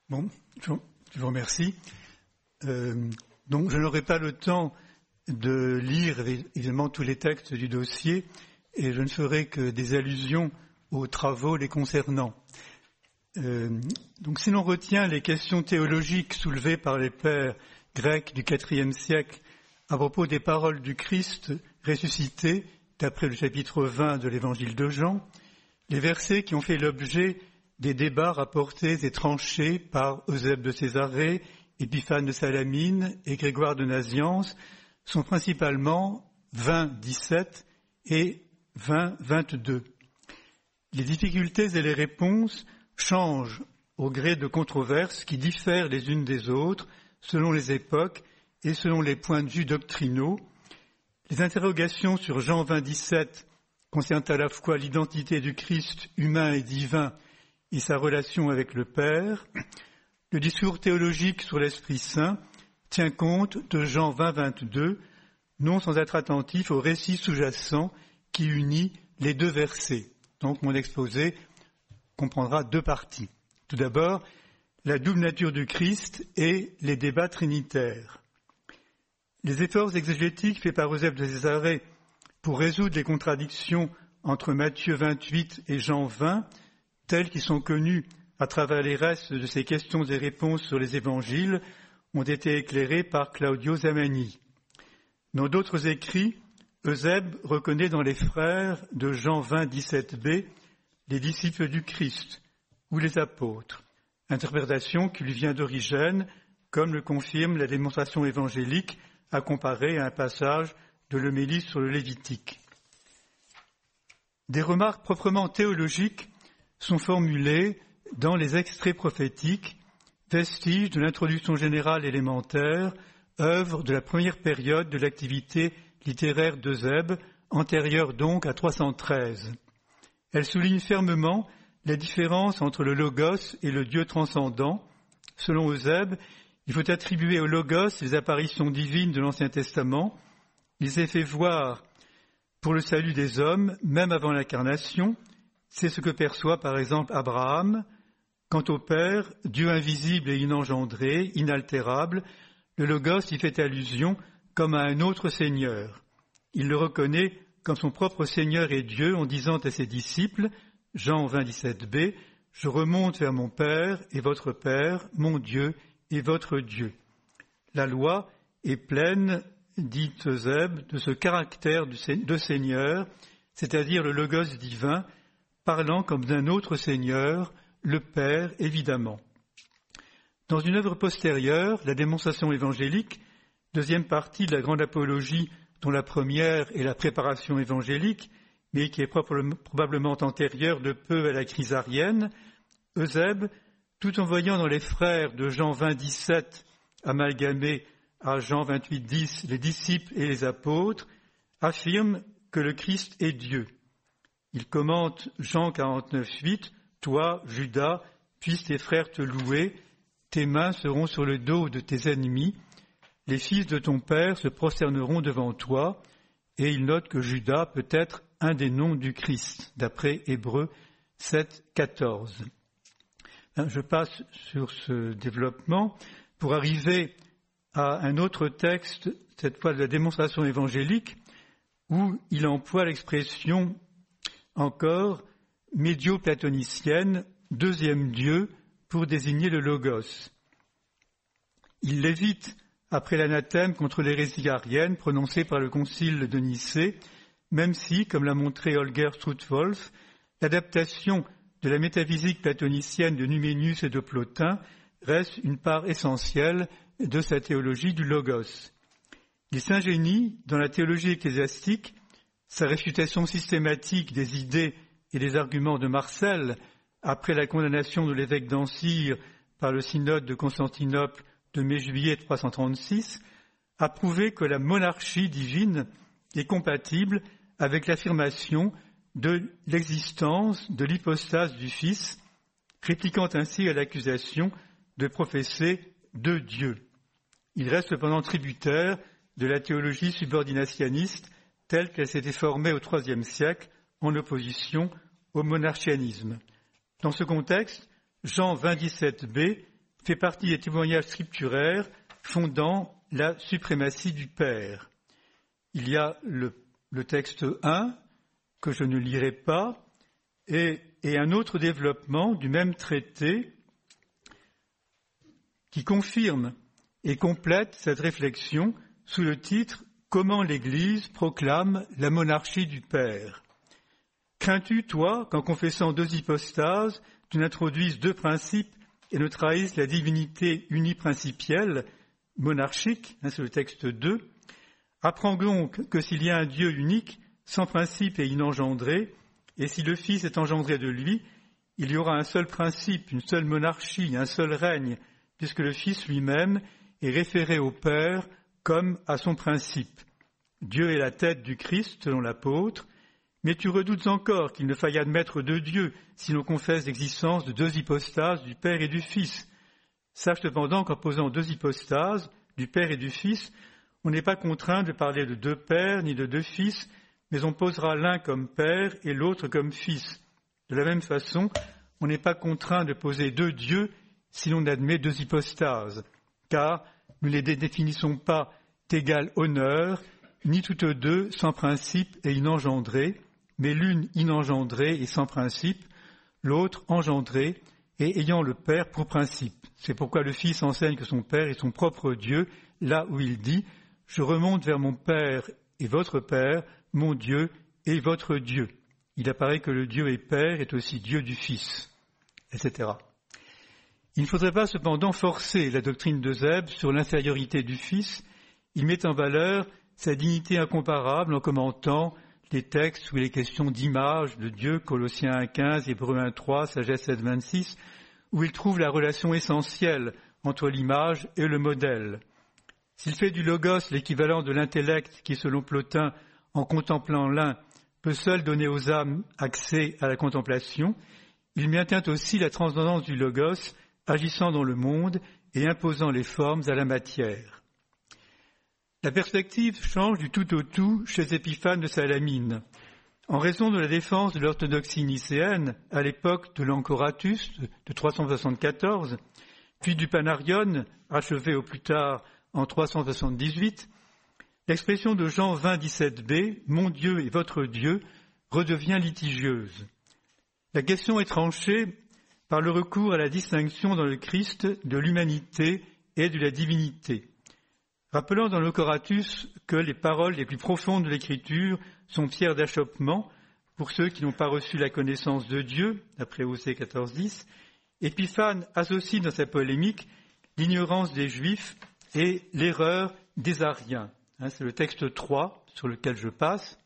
Bon, je vous remercie. Donc, je n'aurai pas le temps de lire évidemment tous les textes du dossier et je ne ferai que des allusions aux travaux les concernant. Donc, si l'on retient les questions théologiques soulevées par les pères grecs du IVe siècle à propos des paroles du Christ ressuscité, d'après le chapitre 20 de l'Évangile de Jean, les versets qui ont fait l'objet des débats rapportés et tranchés par Eusèbe de Césarée, Épiphane de Salamine et Grégoire de Nazianze sont principalement 20-17 et 20-22. Les difficultés et les réponses changent au gré de controverses qui diffèrent les unes des autres selon les époques et selon les points de vue doctrinaux. Les interrogations sur Jean 20-17 concernent à la fois l'identité du Christ humain et divin et sa relation avec le Père. Le discours théologique sur l'Esprit Saint tient compte de Jean 20-22, non sans être attentif au récit sous-jacent qui unit les deux versets. Donc mon exposé comprendra deux parties. Tout d'abord, la double nature du Christ et les débats trinitaires. Les efforts exégétiques faits par Eusèbe de Césarée pour résoudre les contradictions entre Matthieu 28 et Jean 20, tels qu'ils sont connus à travers les restes de ces questions et réponses sur les évangiles, ont été éclairés par Claudio Zamani. Dans d'autres écrits, Eusèbe reconnaît dans les frères de Jean 20-17b les disciples du Christ ou les apôtres, interprétation qui lui vient d'Origène, comme le confirme la démonstration évangélique à comparer à un passage de l'homélie sur le Lévitique. Des remarques proprement théologiques sont formulées dans les extraits prophétiques, vestiges de l'introduction générale élémentaire, œuvre de la première période de l'activité littéraire d'Eusèbe, antérieure donc à 313. Elle souligne fermement la différence entre le Logos et le Dieu transcendant. Selon Eusèbe, il faut attribuer au Logos les apparitions divines de l'Ancien Testament. Il s'est fait voir pour le salut des hommes, même avant l'incarnation. C'est ce que perçoit par exemple Abraham. Quant au Père, Dieu invisible et inengendré, inaltérable, le Logos y fait allusion comme à un autre Seigneur. Il le reconnaît comme son propre Seigneur et Dieu en disant à ses disciples, Jean 20-17b, « Je remonte vers mon Père et votre Père, mon Dieu et votre Dieu. » La loi est pleine, dit Eusèbe, de ce caractère de Seigneur, c'est-à-dire le Logos divin, parlant comme d'un autre Seigneur, le Père évidemment. Dans une œuvre postérieure, la démonstration évangélique, deuxième partie de la grande apologie dont la première est la préparation évangélique, mais qui est probablement antérieure de peu à la crise arienne, Eusèbe, tout en voyant dans les frères de Jean 20-17 amalgamés à Jean 28-10 les disciples et les apôtres, affirme que le Christ est Dieu. Il commente Jean 49-8, « Toi, Judas, puissent tes frères te louer, tes mains seront sur le dos de tes ennemis, les fils de ton père se prosterneront devant toi. » Et il note que Judas peut être un des noms du Christ, d'après Hébreux 7-14. Je passe sur ce développement pour arriver à un autre texte, cette fois de la démonstration évangélique, où il emploie l'expression encore médio-platonicienne, deuxième Dieu, pour désigner le Logos. Il l'évite après l'anathème contre l'hérésie arienne prononcée par le concile de Nicée, même si, comme l'a montré Holger Struthwolf, l'adaptation de la métaphysique platonicienne de Numénius et de Plotin reste une part essentielle de sa théologie du Logos. Il s'ingénie, dans la théologie ecclésiastique, sa réfutation systématique des idées et des arguments de Marcel, après la condamnation de l'évêque d'Ancyre par le synode de Constantinople de mai-juillet 336, a prouvé que la monarchie divine est compatible avec l'affirmation de l'existence de l'hypostase du Fils, répliquant ainsi à l'accusation de professer deux dieux. Il reste cependant tributaire de la théologie subordinationniste telle qu'elle s'était formée au IIIe siècle en opposition au monarchianisme. Dans ce contexte, Jean 20-17b fait partie des témoignages scripturaires fondant la suprématie du Père. Il y a le texte 1, que je ne lirai pas, et un autre développement du même traité qui confirme et complète cette réflexion sous le titre « Comment l'Église proclame la monarchie du Père ». Crains-tu, toi, qu'en confessant deux hypostases, tu n'introduises deux principes et ne trahisses la divinité uniprincipielle, monarchique, c'est le texte 2. Apprends donc que s'il y a un Dieu unique, sans principe et inengendré, et si le Fils est engendré de lui, il y aura un seul principe, une seule monarchie, un seul règne, puisque le Fils lui-même est référé au Père comme à son principe. Dieu est la tête du Christ, selon l'apôtre, mais tu redoutes encore qu'il ne faille admettre de Dieu si l'on confesse l'existence de deux hypostases, du Père et du Fils. Sache cependant qu'en posant deux hypostases, du Père et du Fils, on n'est pas contraint de parler de deux pères ni de deux fils, mais on posera l'un comme Père et l'autre comme Fils. De la même façon, on n'est pas contraint de poser deux dieux si l'on admet deux hypostases, car nous ne les définissons pas d'égal honneur, ni toutes deux sans principe et inengendrées, mais l'une inengendrée et sans principe, l'autre engendrée et ayant le Père pour principe. C'est pourquoi le Fils enseigne que son Père est son propre Dieu, là où il dit « Je remonte vers mon Père et votre Père, mon Dieu et votre Dieu ». Il apparaît que le Dieu et Père est aussi Dieu du Fils, etc. Il ne faudrait pas cependant forcer la doctrine d'Eusèbe sur l'infériorité du Fils. Il met en valeur sa dignité incomparable en commentant les textes où il est question d'image de Dieu, Colossiens 1,15, Hébreux 1,3, Sagesse 7,26, où il trouve la relation essentielle entre l'image et le modèle. S'il fait du logos l'équivalent de l'intellect qui, selon Plotin, en contemplant l'un, peut seul donner aux âmes accès à la contemplation, il maintient aussi la transcendance du logos agissant dans le monde et imposant les formes à la matière. La perspective change du tout au tout chez Épiphane de Salamine. En raison de la défense de l'orthodoxie nicéenne à l'époque de l'Ancoratus de 374, puis du Panarion, achevé au plus tard en 378, l'expression de Jean 20, 17b, « Mon Dieu et votre Dieu » redevient litigieuse. La question est tranchée par le recours à la distinction dans le Christ de l'humanité et de la divinité. Rappelant dans le Coratus que les paroles les plus profondes de l'Écriture sont pierres d'achoppement pour ceux qui n'ont pas reçu la connaissance de Dieu, d'après Osée 14.10, Épiphane associe dans sa polémique l'ignorance des Juifs et l'erreur des Ariens. C'est le texte 3 sur lequel je passe.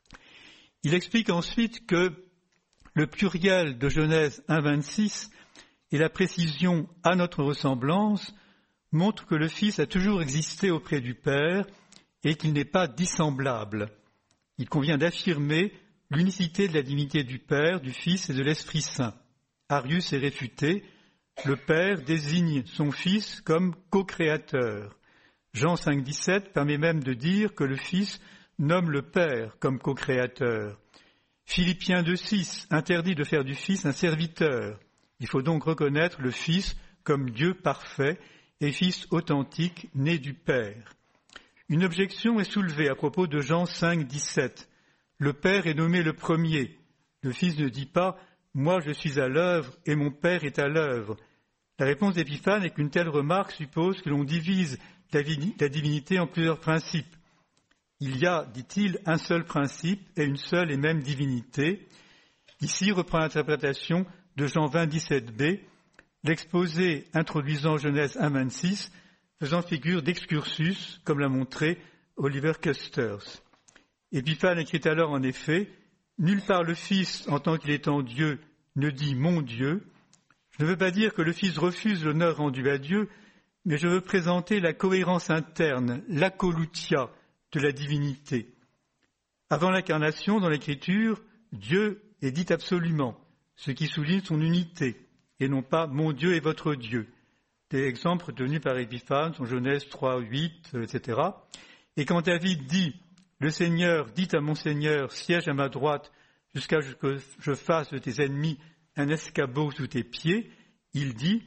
Il explique ensuite que le pluriel de Genèse 1.26 et la précision « à notre ressemblance » montrent que le Fils a toujours existé auprès du Père et qu'il n'est pas dissemblable. Il convient d'affirmer l'unicité de la divinité du Père, du Fils et de l'Esprit Saint. Arius est réfuté. Le Père désigne son Fils comme co-créateur. Jean 5,17 permet même de dire que le Fils nomme le Père comme co-créateur. Philippiens 2,6 interdit de faire du Fils un serviteur. Il faut donc reconnaître le Fils comme Dieu parfait et Fils authentique, né du Père. Une objection est soulevée à propos de Jean 5,17. Le Père est nommé le premier. Le Fils ne dit pas « Moi je suis à l'œuvre et mon Père est à l'œuvre ». La réponse d'Épiphane est qu'une telle remarque suppose que l'on divise la divinité en plusieurs principes. Il y a, dit-il, un seul principe et une seule et même divinité. Ici reprend l'interprétation de Jean 20, 17b, l'exposé introduisant Genèse 1,26, faisant figure d'excursus, comme l'a montré Oliver Custers. Épiphane écrit alors en effet, « Nulle part le Fils, en tant qu'il est en Dieu, ne dit « mon Dieu ». Je ne veux pas dire que le Fils refuse l'honneur rendu à Dieu, mais je veux présenter la cohérence interne, l'acolutia de la divinité. Avant l'incarnation, dans l'Écriture, Dieu est dit absolument, ce qui souligne son unité, et non pas « mon Dieu et votre Dieu ». Des exemples retenus par Épiphane sont Genèse 3, 8, etc. Et quand David dit « Le Seigneur dit à mon Seigneur, siège à ma droite, jusqu'à ce que je fasse de tes ennemis un escabeau sous tes pieds », il dit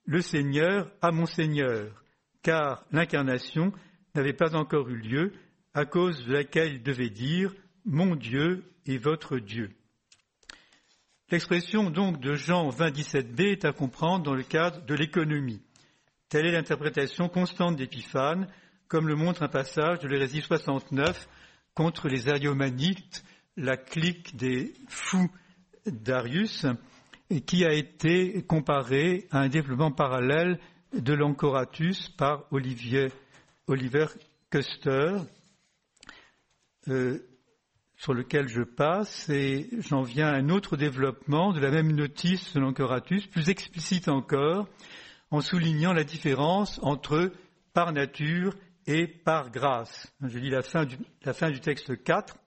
le Seigneur à mon Seigneur, car l'incarnation n'avait pas encore eu lieu, à cause de laquelle il devait dire « Mon Dieu et votre Dieu ». L'expression donc de Jean 20,17b est à comprendre dans le cadre de l'économie. Telle est l'interprétation constante d'Épiphane, comme le montre un passage de l'hérésie 69 contre les ariomanites, la clique des fous d'Arius, et qui a été comparé à un développement parallèle de l'Ancoratus par Oliver Custer, sur lequel je passe, et j'en viens à un autre développement de la même notice de l'Ancoratus, plus explicite encore, en soulignant la différence entre par nature et par grâce. Je lis la fin du texte 4.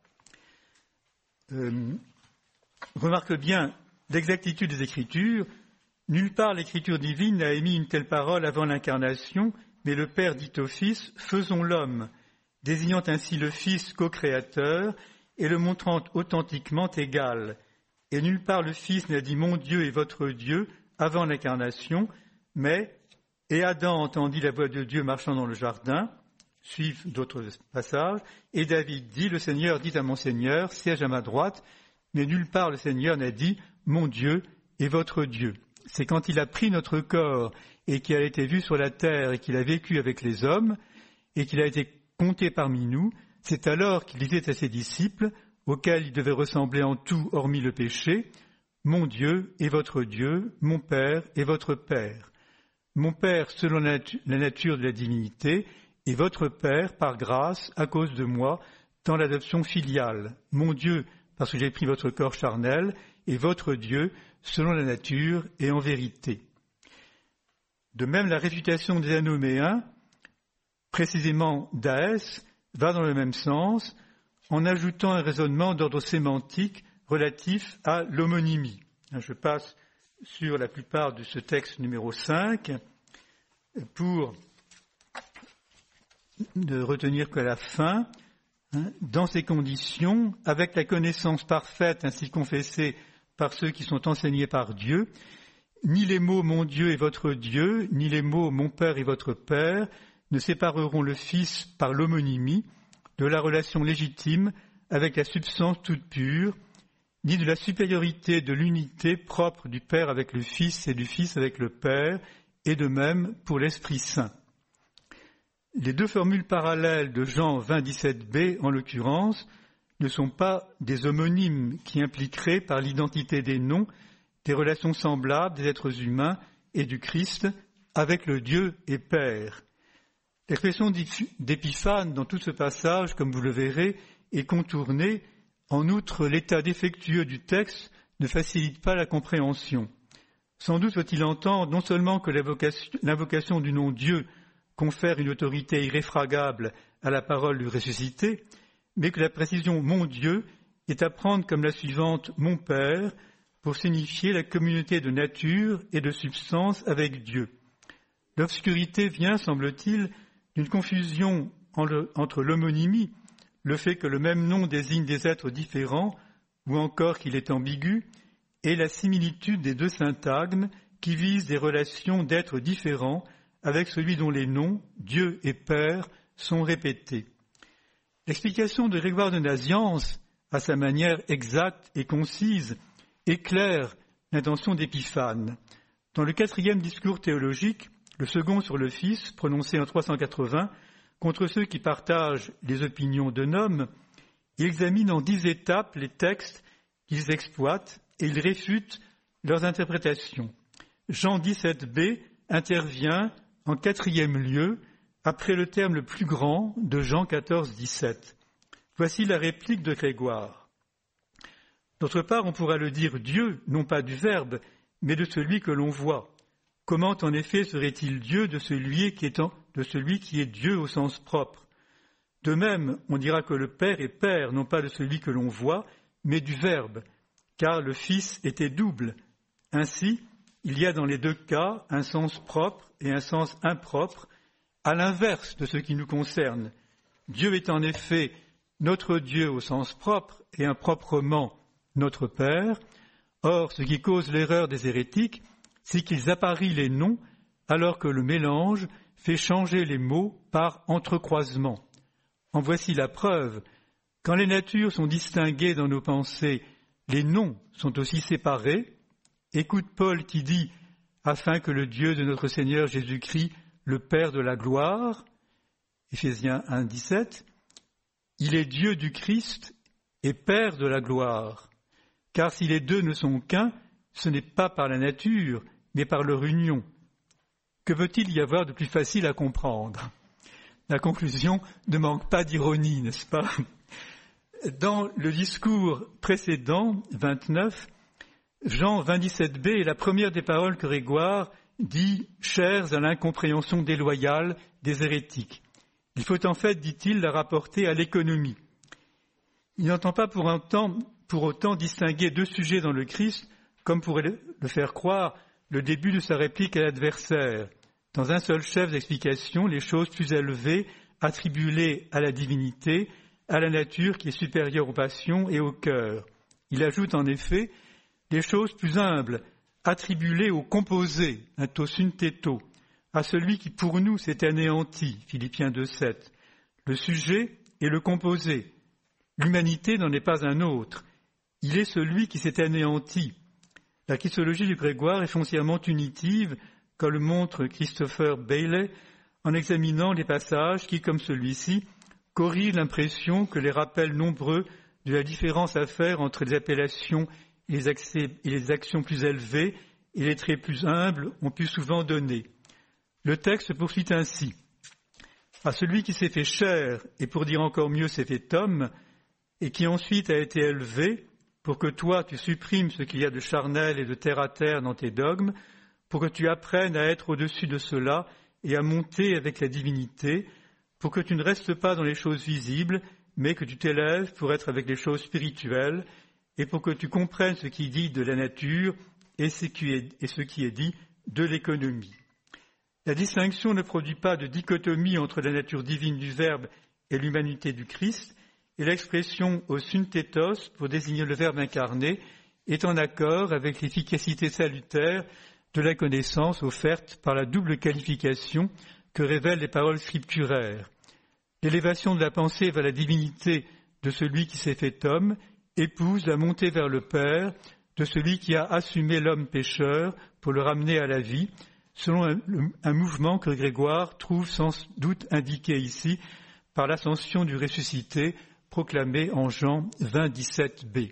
Remarque bien l'exactitude des Écritures. Nulle part l'Écriture divine n'a émis une telle parole avant l'incarnation, mais le Père dit au Fils, « Faisons l'homme », désignant ainsi le Fils co-créateur et le montrant authentiquement égal. Et nulle part le Fils n'a dit « Mon Dieu et votre Dieu » avant l'incarnation, mais « Et Adam entendit la voix de Dieu marchant dans le jardin », suivent d'autres passages, et David dit « Le Seigneur dit à mon Seigneur, siège à ma droite », mais nulle part le Seigneur n'a dit « Mon Dieu et votre Dieu ». C'est quand il a pris notre corps et qu'il a été vu sur la terre et qu'il a vécu avec les hommes et qu'il a été compté parmi nous, c'est alors qu'il disait à ses disciples, auxquels il devait ressembler en tout hormis le péché, « Mon Dieu et votre Dieu, mon Père et votre Père. Mon Père selon la nature de la divinité et votre Père par grâce à cause de moi dans l'adoption filiale. Mon Dieu parce que j'ai pris votre corps charnel et votre Dieu selon la nature et en vérité. » De même, la réfutation des anoméens, précisément d'Aès, va dans le même sens, en ajoutant un raisonnement d'ordre sémantique relatif à l'homonymie. Je passe sur la plupart de ce texte numéro 5 pour ne retenir qu'à la fin. Dans ces conditions, avec la connaissance parfaite ainsi confessée par ceux qui sont enseignés par Dieu, ni les mots « mon Dieu et votre Dieu », ni les mots « mon Père et votre Père » ne sépareront le Fils par l'homonymie de la relation légitime avec la substance toute pure, ni de la supériorité de l'unité propre du Père avec le Fils et du Fils avec le Père, et de même pour l'Esprit Saint. Les deux formules parallèles de Jean 20,17b, en l'occurrence, ne sont pas des homonymes qui impliqueraient par l'identité des noms des relations semblables des êtres humains et du Christ avec le Dieu et Père. L'expression d'Épiphane dans tout ce passage, comme vous le verrez, est contournée. En outre, l'état défectueux du texte ne facilite pas la compréhension. Sans doute faut-il entendre non seulement que l'invocation du nom Dieu confère une autorité irréfragable à la parole du ressuscité, mais que la précision « mon Dieu » est à prendre comme la suivante « mon Père » pour signifier la communauté de nature et de substance avec Dieu. L'obscurité vient, semble-t-il, d'une confusion entre l'homonymie, le fait que le même nom désigne des êtres différents, ou encore qu'il est ambigu, et la similitude des deux syntagmes qui visent des relations d'êtres différents avec celui dont les noms, Dieu et Père, sont répétés. L'explication de Grégoire de Nazianze, à sa manière exacte et concise, éclaire l'intention d'Épiphane. Dans le 4e discours théologique, le second sur le Fils, prononcé en 380, contre ceux qui partagent les opinions d'un homme, il examine en 10 étapes les textes qu'ils exploitent et il réfute leurs interprétations. Jean 17b intervient en 4e lieu, après le terme le plus grand de Jean 14-17. Voici la réplique de Grégoire. D'autre part, on pourra le dire Dieu, non pas du Verbe, mais de celui que l'on voit. Comment en effet serait-il Dieu de celui qui est Dieu au sens propre? De même, on dira que le Père est Père, non pas de celui que l'on voit, mais du Verbe, car le Fils était double. Ainsi, il y a dans les deux cas un sens propre et un sens impropre, à l'inverse de ce qui nous concerne. Dieu est en effet notre Dieu au sens propre et improprement notre Père. Or, ce qui cause l'erreur des hérétiques, c'est qu'ils apparient les noms alors que le mélange fait changer les mots par entrecroisement. En voici la preuve. Quand les natures sont distinguées dans nos pensées, les noms sont aussi séparés. Écoute Paul qui dit « Afin que le Dieu de notre Seigneur Jésus-Christ, le Père de la gloire » Éphésiens 1, 17, il est Dieu du Christ et Père de la gloire. Car si les deux ne sont qu'un, ce n'est pas par la nature, mais par leur union. Que veut-il y avoir de plus facile à comprendre ? La conclusion ne manque pas d'ironie, n'est-ce pas ? Dans le discours précédent, 29, Jean 27b est la première des paroles que Grégoire dit « chères à l'incompréhension déloyale des hérétiques ». Il faut en fait, dit-il, la rapporter à l'économie. Il n'entend pas pour autant distinguer deux sujets dans le Christ, comme pourrait le faire croire le début de sa réplique à l'adversaire. Dans un seul chef d'explication, les choses plus élevées attribuées à la divinité, à la nature qui est supérieure aux passions et au cœur. Il ajoute en effet les choses plus humbles, attribuées au composé, un to syntheto, à celui qui pour nous s'est anéanti, Philippiens 2,7. Le sujet est le composé. L'humanité n'en est pas un autre. Il est celui qui s'est anéanti. La christologie du Grégoire est foncièrement unitive, comme le montre Christopher Bailey, en examinant les passages qui, comme celui-ci, corrigent l'impression que les rappels nombreux de la différence à faire entre les appellations et les actions plus élevées et les traits plus humbles ont pu souvent donner. Le texte poursuit ainsi. À celui qui s'est fait chair, et pour dire encore mieux s'est fait homme, et qui ensuite a été élevé, pour que toi tu supprimes ce qu'il y a de charnel et de terre à terre dans tes dogmes, pour que tu apprennes à être au-dessus de cela et à monter avec la divinité, pour que tu ne restes pas dans les choses visibles, mais que tu t'élèves pour être avec les choses spirituelles, et pour que tu comprennes ce qui est dit de la nature et ce qui est dit de l'économie. La distinction ne produit pas de dichotomie entre la nature divine du Verbe et l'humanité du Christ, et l'expression « au synthetos » pour désigner le Verbe incarné est en accord avec l'efficacité salutaire de la connaissance offerte par la double qualification que révèlent les paroles scripturaires. L'élévation de la pensée vers la divinité de celui qui s'est fait homme épouse la montée vers le Père de celui qui a assumé l'homme pécheur pour le ramener à la vie, selon un mouvement que Grégoire trouve sans doute indiqué ici par l'ascension du ressuscité proclamé en Jean 20, 17b.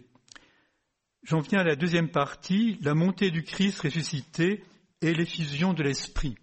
J'en viens à la deuxième partie, la montée du Christ ressuscité et l'effusion de l'Esprit.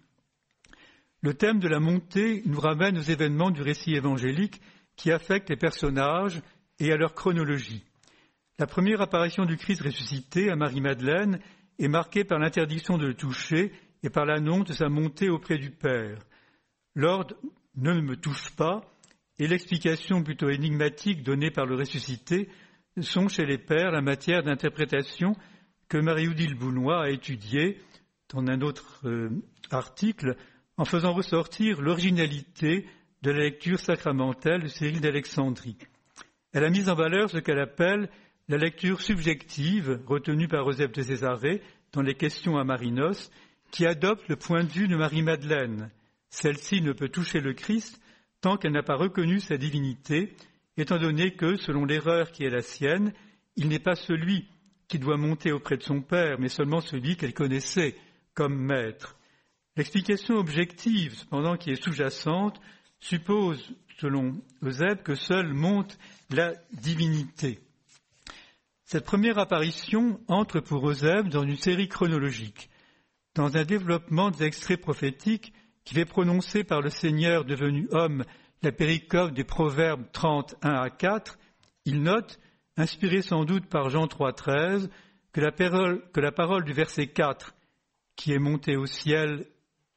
Le thème de la montée nous ramène aux événements du récit évangélique qui affectent les personnages et à leur chronologie. La première apparition du Christ ressuscité à Marie-Madeleine est marquée par l'interdiction de le toucher et par l'annonce de sa montée auprès du Père. L'ordre « ne me touche pas » et l'explication plutôt énigmatique donnée par le ressuscité sont chez les pères la matière d'interprétation que Marie-Odile Bounois a étudiée dans un autre article en faisant ressortir l'originalité de la lecture sacramentelle de Cyril d'Alexandrie. Elle a mis en valeur ce qu'elle appelle la lecture subjective retenue par Eusèbe de Césarée dans les questions à Marinos, qui adopte le point de vue de Marie-Madeleine. Celle-ci ne peut toucher le Christ tant qu'elle n'a pas reconnu sa divinité, étant donné que, selon l'erreur qui est la sienne, il n'est pas celui qui doit monter auprès de son Père, mais seulement celui qu'elle connaissait comme maître. L'explication objective, cependant, qui est sous-jacente, suppose, selon Eusèbe, que seule monte la divinité. Cette première apparition entre pour Eusèbe dans une série chronologique, dans un développement des extraits prophétiques qui fait prononcer par le Seigneur devenu homme la péricope des Proverbes 31 à 4, il note, inspiré sans doute par Jean 3,13, que la parole du verset 4, qui est monté au ciel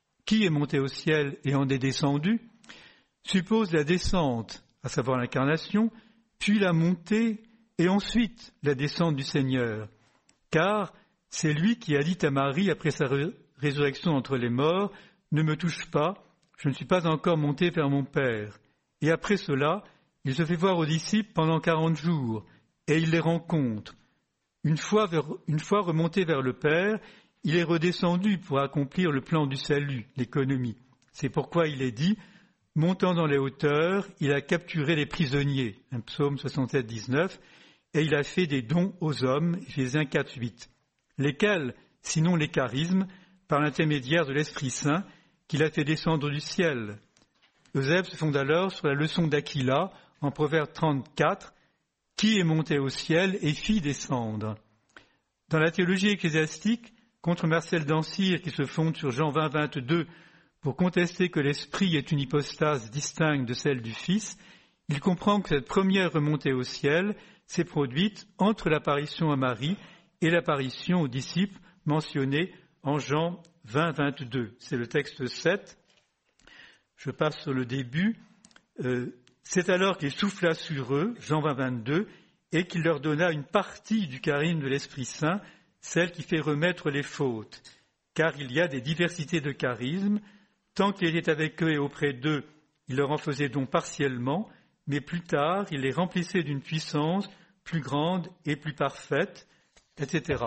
et en est descendu, suppose la descente, à savoir l'incarnation, puis la montée et ensuite la descente du Seigneur. Car c'est lui qui a dit à Marie après sa résurrection entre les morts, « Ne me touche pas, je ne suis pas encore monté vers mon Père. » Et après cela, il se fait voir aux disciples pendant 40 jours, et il les rencontre. Une fois remonté vers le Père, il est redescendu pour accomplir le plan du salut, l'économie. C'est pourquoi il est dit « Montant dans les hauteurs, il a capturé les prisonniers » un psaume 67, 19, et il a fait des dons aux hommes, Éphésiens 4, 8. Lesquels, sinon les charismes, par l'intermédiaire de l'Esprit Saint, qu'il a fait descendre du ciel. Eusèbe se fonde alors sur la leçon d'Aquila, en Proverbe 34, « Qui est monté au ciel et fit descendre ?» Dans la théologie ecclésiastique, contre Marcel d'Ancire, qui se fonde sur Jean 20, 22, pour contester que l'Esprit est une hypostase distincte de celle du Fils, il comprend que cette première remontée au ciel s'est produite entre l'apparition à Marie et l'apparition aux disciples mentionnés en Jean 20, 22. C'est le texte 7. Je passe sur le début. C'est alors qu'il souffla sur eux, Jean 20, 22, et qu'il leur donna une partie du charisme de l'Esprit Saint, celle qui fait remettre les fautes. Car il y a des diversités de charismes. Tant qu'il était avec eux et auprès d'eux, il leur en faisait don partiellement, mais plus tard, il les remplissait d'une puissance plus grande et plus parfaite, etc.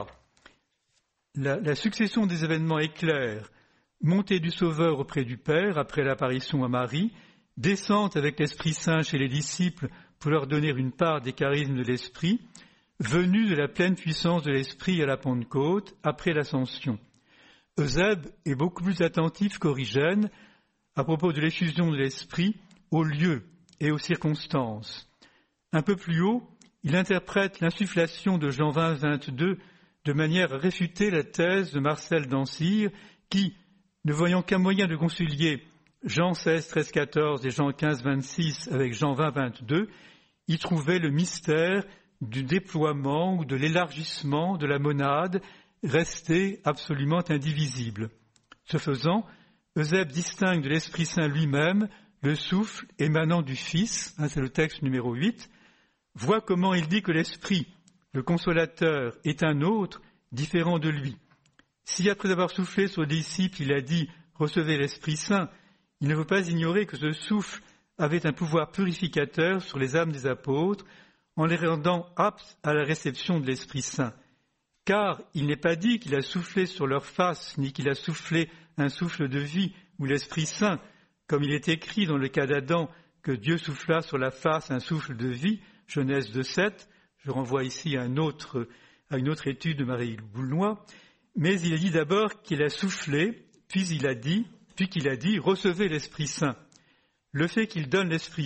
La succession des événements est claire. Montée du Sauveur auprès du Père après l'apparition à Marie, descente avec l'Esprit Saint chez les disciples pour leur donner une part des charismes de l'Esprit, venue de la pleine puissance de l'Esprit à la Pentecôte après l'Ascension. Eusèbe est beaucoup plus attentif qu'Origène à propos de l'effusion de l'Esprit aux lieux et aux circonstances. Un peu plus haut, il interprète l'insufflation de Jean 20, 22 de manière à réfuter la thèse de Marcel d'Ancire qui, ne voyant qu'un moyen de concilier Jean 16, 13, 14 et Jean 15, 26 avec Jean 20, 22, y trouvait le mystère du déploiement ou de l'élargissement de la monade resté absolument indivisible. Ce faisant, Eusèbe distingue de l'Esprit Saint lui-même le souffle émanant du Fils, c'est le texte numéro 8, voit comment il dit que l'Esprit, le Consolateur, est un autre, différent de lui. Si après avoir soufflé sur les disciples, il a dit « Recevez l'Esprit Saint », il ne faut pas ignorer que ce souffle avait un pouvoir purificateur sur les âmes des apôtres en les rendant aptes à la réception de l'Esprit Saint. Car il n'est pas dit qu'il a soufflé sur leur face, ni qu'il a soufflé un souffle de vie ou l'Esprit Saint, comme il est écrit dans le cas d'Adam que Dieu souffla sur la face un souffle de vie, Genèse 2,7. Je renvoie ici à une autre étude de Marie Boulnois. Mais il a dit d'abord qu'il a soufflé, puis qu'il a dit « Recevez l'Esprit Saint ». Le fait qu'il donne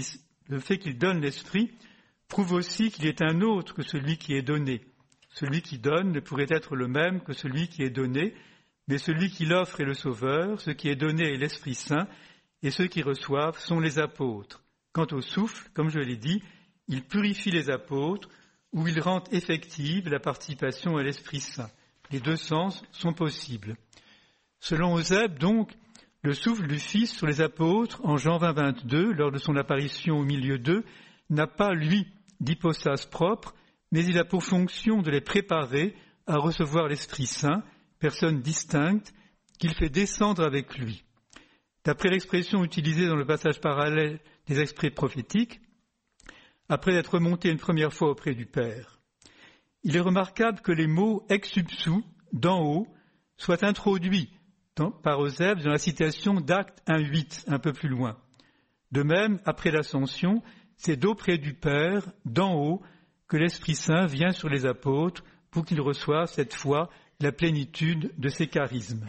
l'Esprit prouve aussi qu'il est un autre que celui qui est donné. Celui qui donne ne pourrait être le même que celui qui est donné, mais celui qui l'offre est le Sauveur, ce qui est donné est l'Esprit Saint, et ceux qui reçoivent sont les apôtres. Quant au souffle, comme je l'ai dit, il purifie les apôtres, ou il rend effective la participation à l'Esprit Saint. Les deux sens sont possibles. Selon Eusèbe, donc, le souffle du Fils sur les apôtres, en Jean 20, 22, lors de son apparition au milieu d'eux, n'a pas, lui, d'hypostase propre, mais il a pour fonction de les préparer à recevoir l'Esprit Saint, personne distincte, qu'il fait descendre avec lui. D'après l'expression utilisée dans le passage parallèle des extraits prophétiques, après être remonté une première fois auprès du Père. Il est remarquable que les mots « ex subsu » d'en haut soient introduits par Eusèbe dans la citation d'Actes 1.8, un peu plus loin. De même, après l'Ascension, c'est d'auprès du Père, d'en haut, que l'Esprit Saint vient sur les apôtres pour qu'ils reçoivent cette fois la plénitude de ses charismes.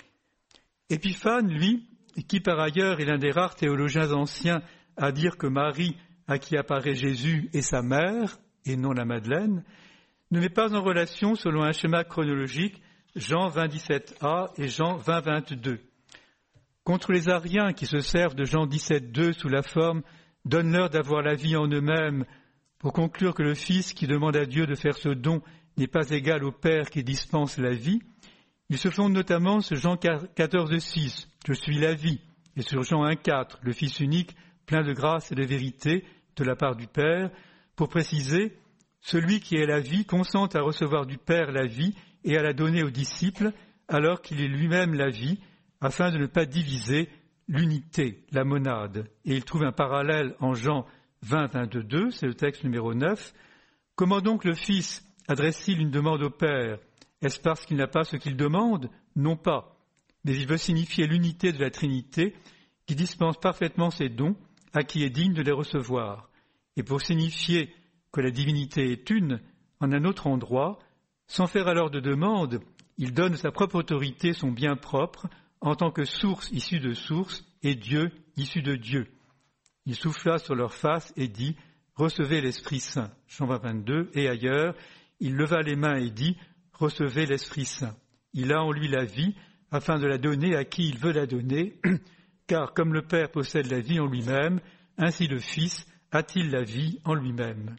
Épiphane, lui, qui par ailleurs est l'un des rares théologiens anciens à dire que Marie, à qui apparaît Jésus, est sa mère, et non la Madeleine, ne met pas en relation, selon un schéma chronologique, Jean 20, 17a et Jean 20, 22. Contre les Ariens qui se servent de Jean 17, 2 sous la forme « Donne-leur d'avoir la vie en eux-mêmes » pour conclure que le Fils qui demande à Dieu de faire ce don n'est pas égal au Père qui dispense la vie, il se fonde notamment sur Jean 14, 6 « Je suis la vie » et sur Jean 1, 4 « Le Fils unique, plein de grâce et de vérité de la part du Père » pour préciser « Celui qui est la vie consent à recevoir du Père la vie et à la donner aux disciples alors qu'il est lui-même la vie, afin de ne pas diviser l'unité, la monade. » Et il trouve un parallèle en Jean 20, 22, c'est le texte numéro 9. Comment donc le Fils adresse-t-il une demande au Père? Est-ce parce qu'il n'a pas ce qu'il demande? Non pas. Mais il veut signifier l'unité de la Trinité qui dispense parfaitement ses dons à qui est digne de les recevoir. Et pour signifier que la divinité est une, en un autre endroit, sans faire alors de demande, il donne sa propre autorité, son bien propre, en tant que source issue de source et Dieu issu de Dieu. Il souffla sur leur face et dit « Recevez l'Esprit Saint ». Jean 22, et ailleurs, il leva les mains et dit « Recevez l'Esprit Saint ». Il a en lui la vie, afin de la donner à qui il veut la donner, car comme le Père possède la vie en lui-même, ainsi le Fils a-t-il la vie en lui-même.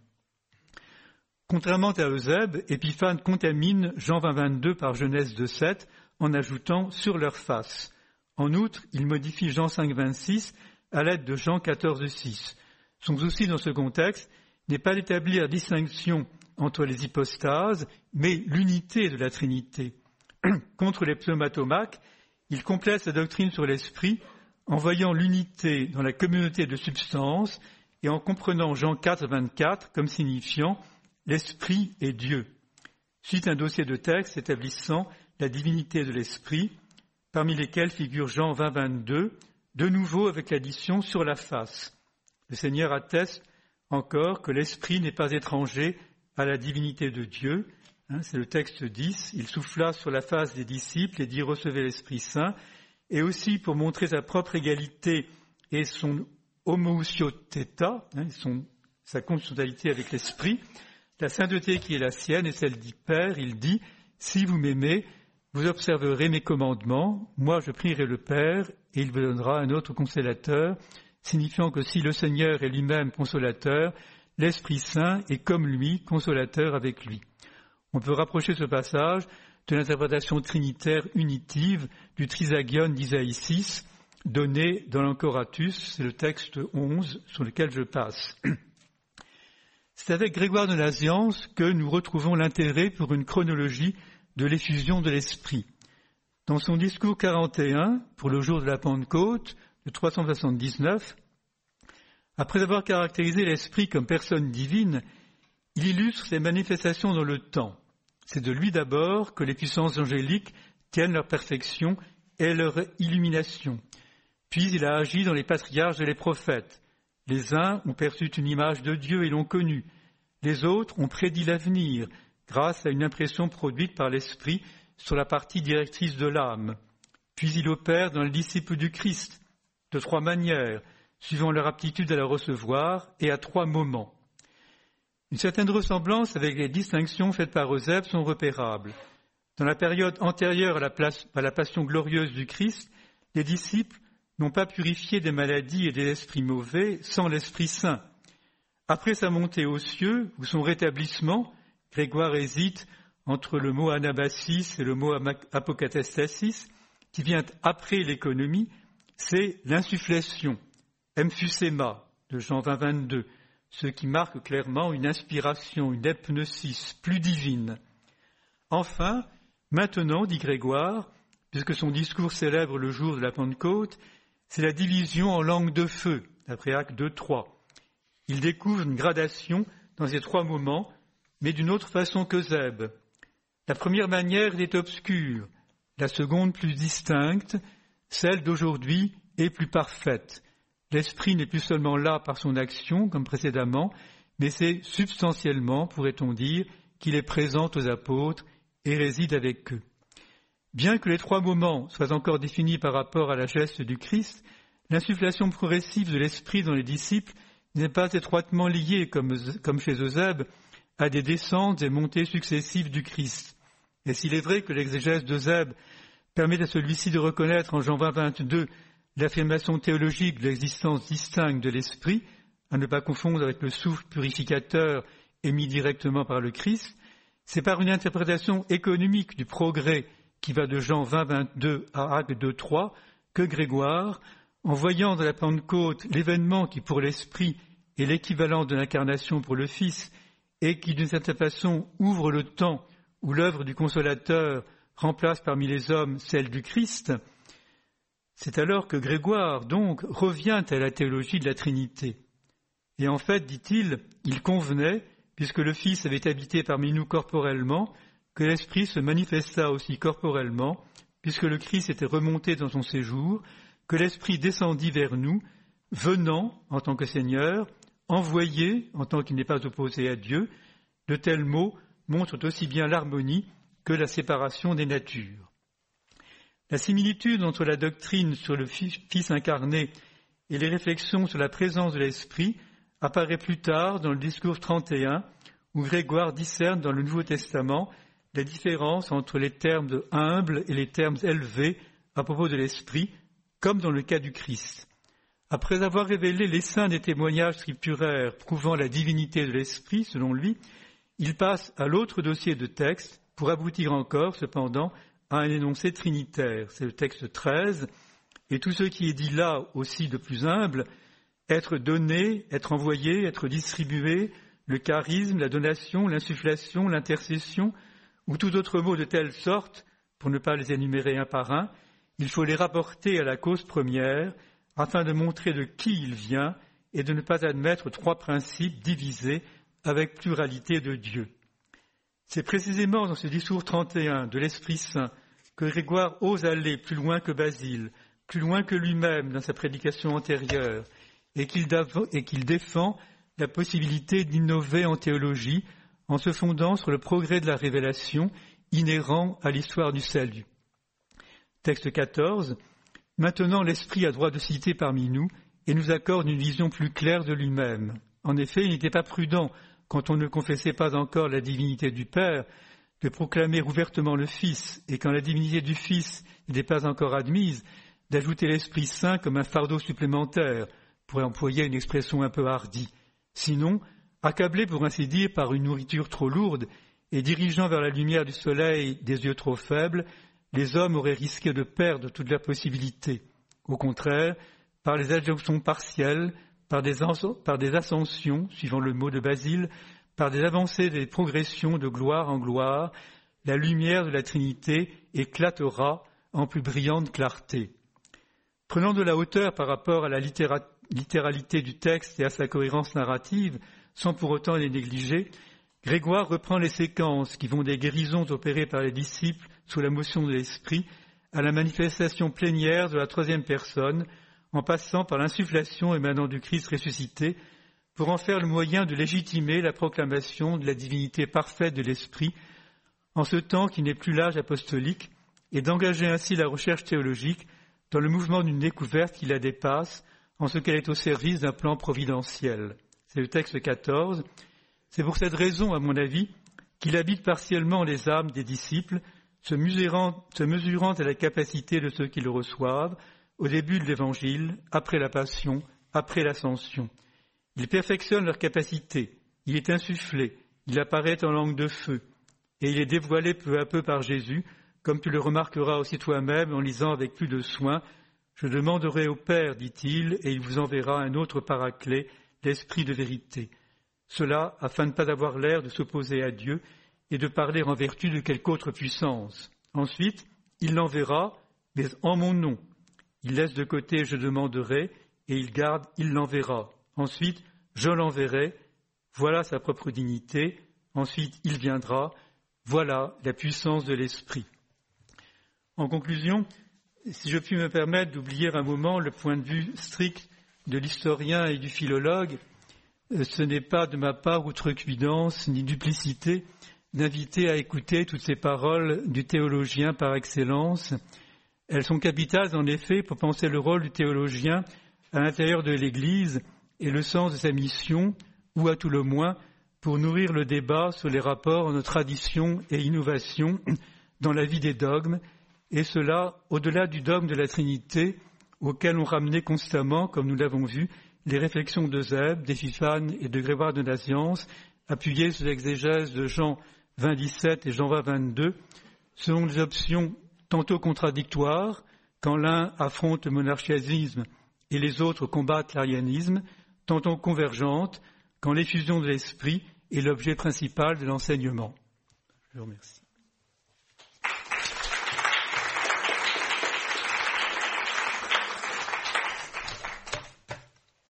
Contrairement à Eusèbe, Épiphane contamine Jean 22 par Genèse 2,7 en ajoutant « sur leur face ». En outre, il modifie Jean 5,26 à l'aide de Jean 14,6. Son souci dans ce contexte n'est pas d'établir distinction entre les hypostases, mais l'unité de la Trinité. Contre les pneumatomaques, il complète sa doctrine sur l'esprit en voyant l'unité dans la communauté de substance et en comprenant Jean 4,24 comme signifiant « l'esprit est Dieu ». Suite un dossier de textes établissant la divinité de l'esprit, parmi lesquels figure Jean 20,22, de nouveau avec l'addition « sur la face ». Le Seigneur atteste encore que l'esprit n'est pas étranger à la divinité de Dieu. C'est le texte 10. Il souffla sur la face des disciples et dit « Recevez l'Esprit Saint ». Et aussi pour montrer sa propre égalité et son homoousiothéta, sa consubstantialité avec l'Esprit, la sainteté qui est la sienne et celle du Père, il dit « Si vous m'aimez, vous observerez mes commandements, moi je prierai le Père et il vous donnera un autre consolateur », signifiant que si le Seigneur est lui-même consolateur, l'Esprit Saint est comme lui, consolateur avec lui. On peut rapprocher ce passage de l'interprétation trinitaire unitive du Trisagion d'Isaïe 6, donné dans l'Encoratus, c'est le texte 11 sur lequel je passe. C'est avec Grégoire de Nazianze que nous retrouvons l'intérêt pour une chronologie de l'effusion de l'Esprit. Dans son discours 41, pour le jour de la Pentecôte, de 379, après avoir caractérisé l'Esprit comme personne divine, il illustre ses manifestations dans le temps. C'est de lui d'abord que les puissances angéliques tiennent leur perfection et leur illumination. Puis il a agi dans les patriarches et les prophètes. Les uns ont perçu une image de Dieu et l'ont connue. Les autres ont prédit l'avenir grâce à une impression produite par l'Esprit sur la partie directrice de l'âme. Puis il opère dans les disciples du Christ de 3 manières, suivant leur aptitude à la recevoir et à 3 moments. Une certaine ressemblance avec les distinctions faites par Eusèbe sont repérables. Dans la période antérieure à la passion glorieuse du Christ, les disciples n'ont pas purifié des maladies et des esprits mauvais sans l'Esprit Saint. Après sa montée aux cieux ou son rétablissement, Grégoire hésite entre le mot anabasis et le mot apokatastasis, qui vient après l'économie, c'est l'insufflation, emphysema, de Jean 20,22, ce qui marque clairement une inspiration, une epnesis plus divine. Enfin, maintenant, dit Grégoire, puisque son discours célèbre le jour de la Pentecôte, c'est la division en langue de feu, d'après Actes 2,3. Il découvre une gradation dans ces 3 moments, mais d'une autre façon qu'Eusèbe. La première manière est obscure, la seconde plus distincte, celle d'aujourd'hui est plus parfaite. L'Esprit n'est plus seulement là par son action, comme précédemment, mais c'est substantiellement, pourrait-on dire, qu'il est présent aux apôtres et réside avec eux. Bien que les 3 moments soient encore définis par rapport à la geste du Christ, l'insufflation progressive de l'Esprit dans les disciples n'est pas étroitement liée, comme chez Eusèbe, à des descentes et montées successives du Christ. Et s'il est vrai que l'exégèse d'Eusèbe permet à celui-ci de reconnaître en Jean 20,22 l'affirmation théologique de l'existence distincte de l'Esprit, à ne pas confondre avec le souffle purificateur émis directement par le Christ, c'est par une interprétation économique du progrès qui va de Jean 20,22 à Actes 2,3 que Grégoire, en voyant dans la Pentecôte l'événement qui pour l'Esprit est l'équivalent de l'incarnation pour le Fils et qui d'une certaine façon ouvre le temps où l'œuvre du Consolateur remplace parmi les hommes celle du Christ, c'est alors que Grégoire, donc, revient à la théologie de la Trinité. Et en fait, dit-il, il convenait, puisque le Fils avait habité parmi nous corporellement, que l'Esprit se manifesta aussi corporellement, puisque le Christ était remonté dans son séjour, que l'Esprit descendit vers nous, venant en tant que Seigneur, envoyé en tant qu'il n'est pas opposé à Dieu. De tels mots montrent aussi bien l'harmonie que la séparation des natures. La similitude entre la doctrine sur le Fils incarné et les réflexions sur la présence de l'Esprit apparaît plus tard dans le discours 31, où Grégoire discerne dans le Nouveau Testament la différence entre les termes de humble et les termes élevés à propos de l'Esprit, comme dans le cas du Christ. Après avoir révélé l'essaim des témoignages scripturaires prouvant la divinité de l'Esprit, selon lui, il passe à l'autre dossier de texte pour aboutir encore, cependant, à un énoncé trinitaire. C'est le texte 13, et tout ce qui est dit là aussi de plus humble, être donné, être envoyé, être distribué, le charisme, la donation, l'insufflation, l'intercession, ou tout autre mot de telle sorte, pour ne pas les énumérer un par un, il faut les rapporter à la cause première, afin de montrer de qui il vient et de ne pas admettre trois principes divisés avec pluralité de Dieu. C'est précisément dans ce discours 31 de l'Esprit Saint que Grégoire ose aller plus loin que Basile, plus loin que lui-même dans sa prédication antérieure, et qu'il défend la possibilité d'innover en théologie en se fondant sur le progrès de la révélation inhérent à l'histoire du salut. Texte 14. Maintenant l'Esprit a droit de citer parmi nous et nous accorde une vision plus claire de lui-même. En effet, il n'était pas prudent, quand on ne confessait pas encore la divinité du Père, de proclamer ouvertement le Fils, et quand la divinité du Fils n'était pas encore admise, d'ajouter l'Esprit Saint comme un fardeau supplémentaire, pour employer une expression un peu hardie. Sinon, accablé pour ainsi dire par une nourriture trop lourde et dirigeant vers la lumière du soleil des yeux trop faibles, les hommes auraient risqué de perdre toute leur possibilité. Au contraire, par les adjonctions partielles, par des ascensions, suivant le mot de Basile, par des avancées et des progressions de gloire en gloire, la lumière de la Trinité éclatera en plus brillante clarté. Prenant de la hauteur par rapport à la littéralité du texte et à sa cohérence narrative, sans pour autant les négliger, Grégoire reprend les séquences qui vont des guérisons opérées par les disciples sous la motion de l'Esprit à la manifestation plénière de la troisième personne, en passant par l'insufflation émanant du Christ ressuscité, pour en faire le moyen de légitimer la proclamation de la divinité parfaite de l'Esprit, en ce temps qui n'est plus l'âge apostolique, et d'engager ainsi la recherche théologique dans le mouvement d'une découverte qui la dépasse, en ce qu'elle est au service d'un plan providentiel. C'est le texte 14. C'est pour cette raison, à mon avis, qu'il habite partiellement les âmes des disciples, se mesurant à la capacité de ceux qui le reçoivent, au début de l'Évangile, après la Passion, après l'Ascension. Il perfectionne leur capacité, il est insufflé, il apparaît en langue de feu, et il est dévoilé peu à peu par Jésus, comme tu le remarqueras aussi toi-même en lisant avec plus de soin. Je demanderai au Père, dit-il, et il vous enverra un autre paraclet, l'Esprit de vérité. Cela afin de ne pas avoir l'air de s'opposer à Dieu et de parler en vertu de quelque autre puissance. Ensuite, il l'enverra, mais en mon nom. Il laisse de côté « je demanderai » et il garde « il l'enverra ». Ensuite, je l'enverrai, voilà sa propre dignité. Ensuite, il viendra, voilà la puissance de l'Esprit. En conclusion, si je puis me permettre d'oublier un moment le point de vue strict de l'historien et du philologue, ce n'est pas de ma part outrecuidance ni duplicité d'inviter à écouter toutes ces paroles du théologien par excellence. Elles sont capitales en effet pour penser le rôle du théologien à l'intérieur de l'Église et le sens de sa mission, ou à tout le moins pour nourrir le débat sur les rapports entre tradition et innovation dans la vie des dogmes, et cela au-delà du dogme de la Trinité auquel on ramenait constamment, comme nous l'avons vu, les réflexions d'Eusèbe, d'Épiphane et de Grégoire de Nazianze, appuyées sur l'exégèse de Jean 20,17 et Jean 20,22, selon des options tantôt contradictoires, quand l'un affronte le monarchianisme et les autres combattent l'arianisme, tantôt convergentes, quand l'effusion de l'esprit est l'objet principal de l'enseignement. Je vous remercie.